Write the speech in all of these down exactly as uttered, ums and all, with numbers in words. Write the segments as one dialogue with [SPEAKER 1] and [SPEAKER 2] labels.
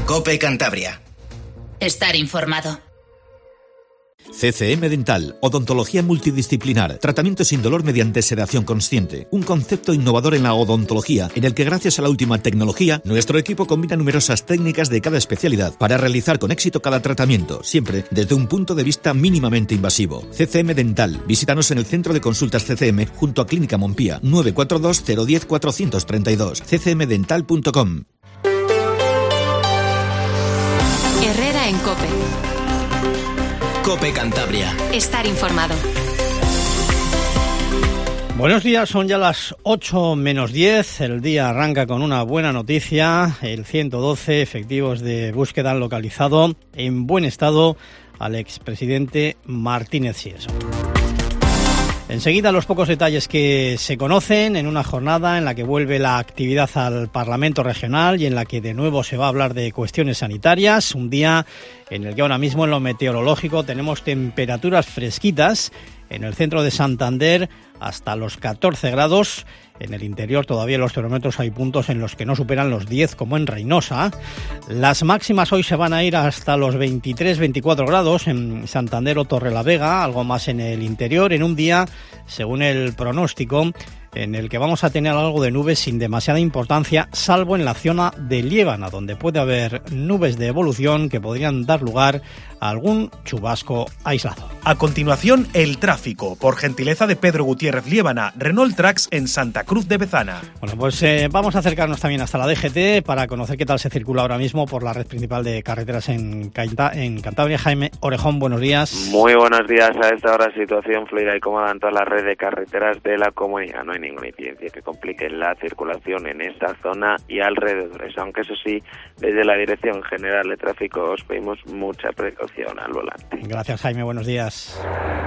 [SPEAKER 1] COPE Cantabria.
[SPEAKER 2] Estar informado.
[SPEAKER 3] C C M Dental, odontología multidisciplinar, tratamiento sin dolor mediante sedación consciente. Un concepto innovador en la odontología, en el que gracias a la última tecnología, nuestro equipo combina numerosas técnicas de cada especialidad para realizar con éxito cada tratamiento, siempre desde un punto de vista mínimamente invasivo. C C M Dental, visítanos en el Centro de Consultas C C M junto a Clínica Montpía, nueve cuatro dos cero uno cero cuatro tres dos, c c m dental punto com.
[SPEAKER 4] Herrera en COPE.
[SPEAKER 1] COPE Cantabria.
[SPEAKER 4] Estar informado.
[SPEAKER 5] Buenos días, son ya las ocho menos diez. El día arranca con una buena noticia. El ciento doce efectivos de búsqueda han localizado en buen estado al expresidente Martínez Sieso. Enseguida los pocos detalles que se conocen en una jornada en la que vuelve la actividad al Parlamento Regional y en la que de nuevo se va a hablar de cuestiones sanitarias. Un día en el que ahora mismo en lo meteorológico tenemos temperaturas fresquitas en el centro de Santander hasta los catorce grados. En el interior todavía los termómetros hay puntos en los que no superan los diez, como en Reynosa. Las máximas hoy se van a ir hasta los veintitrés veinticuatro grados en Santander o Torrelavega, algo más en el interior, en un día, según el pronóstico, en el que vamos a tener algo de nubes sin demasiada importancia, salvo en la zona de Liébana, donde puede haber nubes de evolución que podrían dar lugar a algún chubasco aislado.
[SPEAKER 6] A continuación, el tráfico, por gentileza de Pedro Gutiérrez Liébana, Renault Trax en Santa Cruz de Bezana.
[SPEAKER 5] Bueno, pues eh, vamos a acercarnos también hasta la D G T para conocer qué tal se circula ahora mismo por la red principal de carreteras en, Canta- en Cantabria. Jaime Orejón, buenos días.
[SPEAKER 7] Muy buenos días. A esta hora situación fluida y cómoda en toda la red de carreteras de la comunidad. No hay ninguna incidencia que complique la circulación en esta zona y alrededores, aunque eso sí, desde la Dirección General de Tráfico os pedimos mucha precaución al volante.
[SPEAKER 5] Gracias, Jaime, buenos días.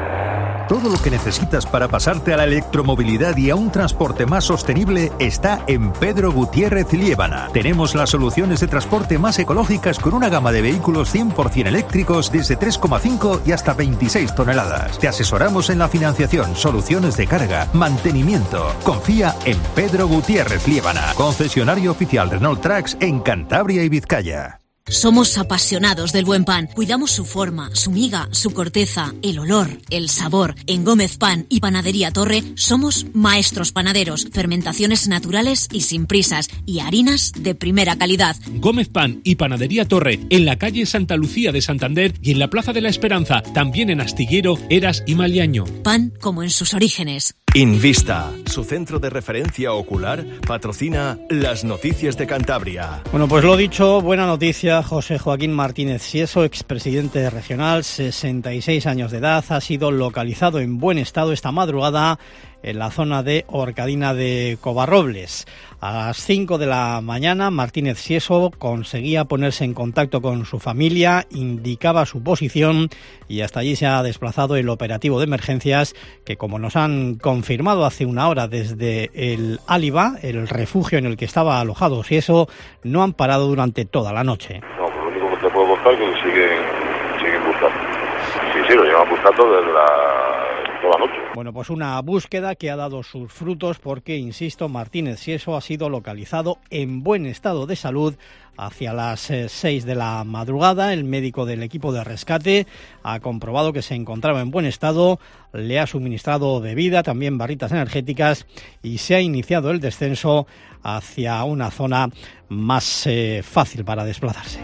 [SPEAKER 8] Todo lo que necesitas para pasarte a la electromovilidad y a un transporte más sostenible está en Pedro Gutiérrez Liébana. Tenemos las soluciones de transporte más ecológicas con una gama de vehículos cien por ciento eléctricos desde tres coma cinco y hasta veintiséis toneladas. Te asesoramos en la financiación, soluciones de carga, mantenimiento. Confía en Pedro Gutiérrez Liébana, concesionario oficial Renault Trax en Cantabria y Vizcaya.
[SPEAKER 9] Somos apasionados del buen pan. Cuidamos su forma, su miga, su corteza, el olor, el sabor. En Gómez Pan y Panadería Torre somos maestros panaderos, fermentaciones naturales y sin prisas y harinas de primera calidad.
[SPEAKER 10] Gómez Pan y Panadería Torre, en la calle Santa Lucía de Santander y en la Plaza de la Esperanza, también en Astillero, Eras y Maliaño.
[SPEAKER 9] Pan como en sus orígenes.
[SPEAKER 11] Invista, su centro de referencia ocular, patrocina las noticias de Cantabria.
[SPEAKER 5] Bueno, pues lo dicho, buena noticia. José Joaquín Martínez Sieso, expresidente regional, sesenta y seis años de edad, ha sido localizado en buen estado esta madrugada en la zona de Horcadina de Covarrobles. A las cinco de la mañana, Martínez Sieso conseguía ponerse en contacto con su familia, indicaba su posición y hasta allí se ha desplazado el operativo de emergencias que, como nos han confirmado hace una hora desde el Áliba, el refugio en el que estaba alojado Sieso, no han parado durante toda la noche.
[SPEAKER 12] No, lo único que te puedo contar es que siguen, siguen buscando. Sí, sí, lo llevan buscando desde la... toda la noche.
[SPEAKER 5] Bueno, pues una búsqueda que ha dado sus frutos porque, insisto, Martínez Sieso ha sido localizado en buen estado de salud hacia las seis de la madrugada. El médico del equipo de rescate ha comprobado que se encontraba en buen estado, le ha suministrado bebida, también barritas energéticas y se ha iniciado el descenso hacia una zona más eh, fácil para desplazarse.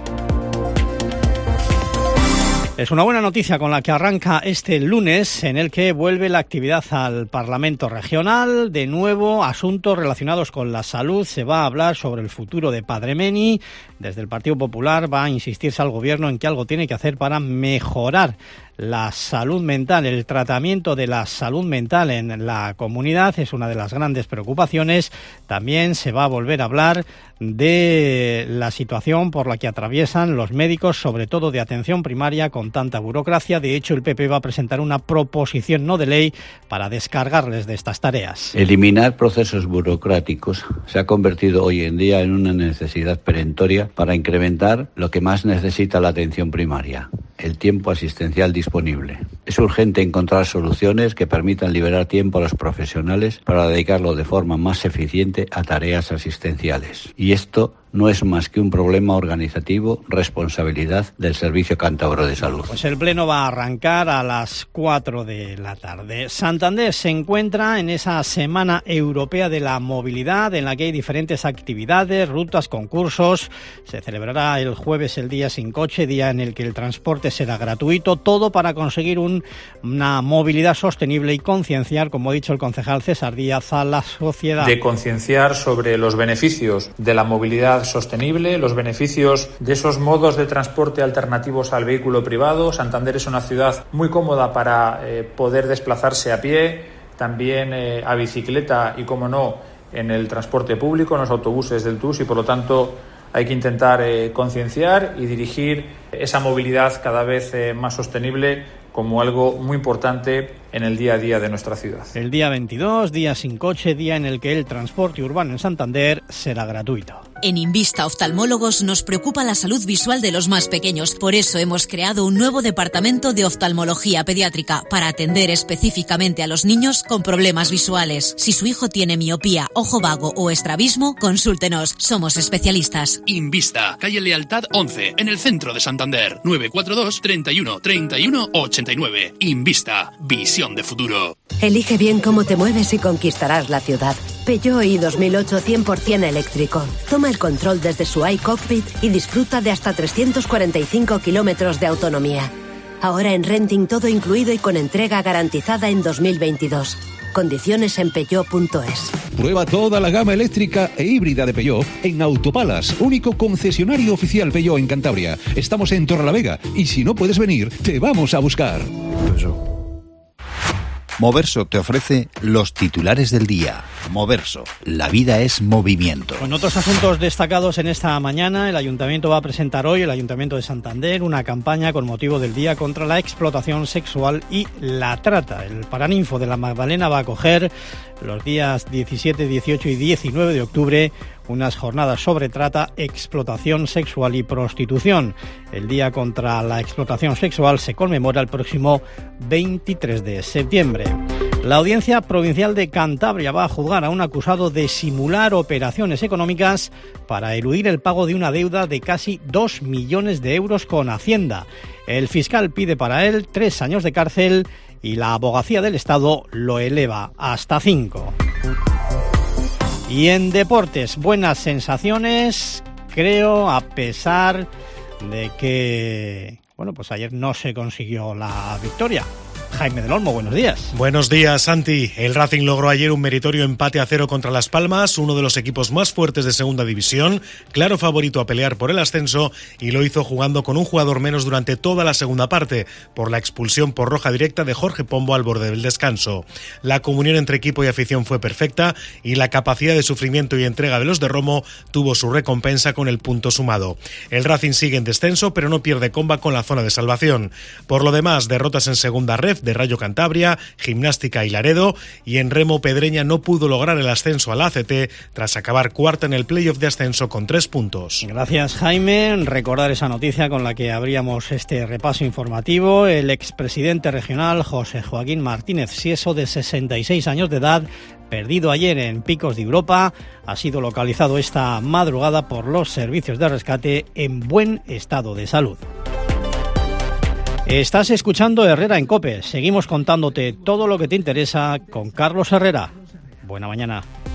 [SPEAKER 5] Es una buena noticia con la que arranca este lunes, en el que vuelve la actividad al Parlamento Regional. De nuevo, asuntos relacionados con la salud. Se va a hablar sobre el futuro de Padre Meni. Desde el Partido Popular va a insistirse al Gobierno en que algo tiene que hacer para mejorar la salud mental. El tratamiento de la salud mental en la comunidad es una de las grandes preocupaciones. También se va a volver a hablar de la situación por la que atraviesan los médicos, sobre todo de atención primaria, con tanta burocracia. De hecho, el P P va a presentar una proposición no de ley para descargarles de estas tareas.
[SPEAKER 13] Eliminar procesos burocráticos se ha convertido hoy en día en una necesidad perentoria para incrementar lo que más necesita la atención primaria: el tiempo asistencial disponible. Es urgente encontrar soluciones que permitan liberar tiempo a los profesionales para dedicarlo de forma más eficiente a tareas asistenciales. Y esto no es más que un problema organizativo, responsabilidad del Servicio Cántabro de Salud.
[SPEAKER 5] Pues el pleno va a arrancar a las cuatro de la tarde. Santander se encuentra en esa Semana Europea de la Movilidad, en la que hay diferentes actividades, rutas, concursos. Se celebrará el jueves el Día Sin Coche, día en el que el transporte será gratuito, todo para conseguir un, una movilidad sostenible y concienciar, como ha dicho el concejal César Díaz, a la sociedad.
[SPEAKER 14] De concienciar sobre los beneficios de la movilidad sostenible, los beneficios de esos modos de transporte alternativos al vehículo privado. Santander es una ciudad muy cómoda para eh, poder desplazarse a pie, también eh, a bicicleta y, como no, en el transporte público, en los autobuses del T U S, y por lo tanto hay que intentar eh, concienciar y dirigir esa movilidad cada vez eh, más sostenible como algo muy importante en el día a día de nuestra ciudad.
[SPEAKER 5] El día veintidós, Día Sin Coche, día en el que el transporte urbano en Santander será gratuito.
[SPEAKER 9] En Invista Oftalmólogos nos preocupa la salud visual de los más pequeños. Por eso hemos creado un nuevo departamento de oftalmología pediátrica para atender específicamente a los niños con problemas visuales. Si su hijo tiene miopía, ojo vago o estrabismo, consúltenos. Somos especialistas.
[SPEAKER 15] Invista, calle Lealtad once, en el centro de Santander. nueve cuatro dos, treinta y uno, treinta y uno, ochenta y nueve. Invista, visión de futuro.
[SPEAKER 16] Elige bien cómo te mueves y conquistarás la ciudad. Peugeot i dos mil ocho cien por ciento eléctrico. Toma el control desde su iCockpit y disfruta de hasta trescientos cuarenta y cinco kilómetros de autonomía. Ahora en renting todo incluido y con entrega garantizada en dos mil veintidós. Condiciones en peugeot punto es.
[SPEAKER 17] Prueba toda la gama eléctrica e híbrida de Peugeot en Autopalas, único concesionario oficial Peugeot en Cantabria. Estamos en Torrelavega y si no puedes venir, te vamos a buscar. Peugeot.
[SPEAKER 18] Moverso te ofrece los titulares del día. Moverso, la vida es movimiento.
[SPEAKER 5] Con otros asuntos destacados en esta mañana, el Ayuntamiento va a presentar hoy, el Ayuntamiento de Santander, una campaña con motivo del Día contra la Explotación Sexual y la Trata. El Paraninfo de la Magdalena va a acoger los días diecisiete, dieciocho y diecinueve de octubre unas jornadas sobre trata, explotación sexual y prostitución. El Día contra la Explotación Sexual se conmemora el próximo veintitrés de septiembre. La Audiencia Provincial de Cantabria va a juzgar a un acusado de simular operaciones económicas para eludir el pago de una deuda de casi dos millones de euros con Hacienda. El fiscal pide para él tres años de cárcel y la Abogacía del Estado lo eleva hasta cinco. Y en deportes, buenas sensaciones, creo, a pesar de que, bueno, pues ayer no se consiguió la victoria. Jaime del Olmo, buenos días.
[SPEAKER 6] Buenos días, Santi. El Racing logró ayer un meritorio empate a cero contra Las Palmas, uno de los equipos más fuertes de segunda división, claro favorito a pelear por el ascenso, y lo hizo jugando con un jugador menos durante toda la segunda parte, por la expulsión por roja directa de Jorge Pombo al borde del descanso. La comunión entre equipo y afición fue perfecta y la capacidad de sufrimiento y entrega de los de Romo tuvo su recompensa con el punto sumado. El Racing sigue en descenso, pero no pierde comba con la zona de salvación. Por lo demás, derrotas en segunda ref de Rayo Cantabria, Gimnástica y Laredo, y en remo Pedreña no pudo lograr el ascenso a la A C T tras acabar cuarta en el playoff de ascenso con tres puntos.
[SPEAKER 5] Gracias, Jaime. Recordar esa noticia con la que abríamos este repaso informativo. El expresidente regional José Joaquín Martínez Sieso, de sesenta y seis años de edad, perdido ayer en Picos de Europa, ha sido localizado esta madrugada por los servicios de rescate en buen estado de salud. Estás escuchando Herrera en COPE. Seguimos contándote todo lo que te interesa con Carlos Herrera. Buena mañana.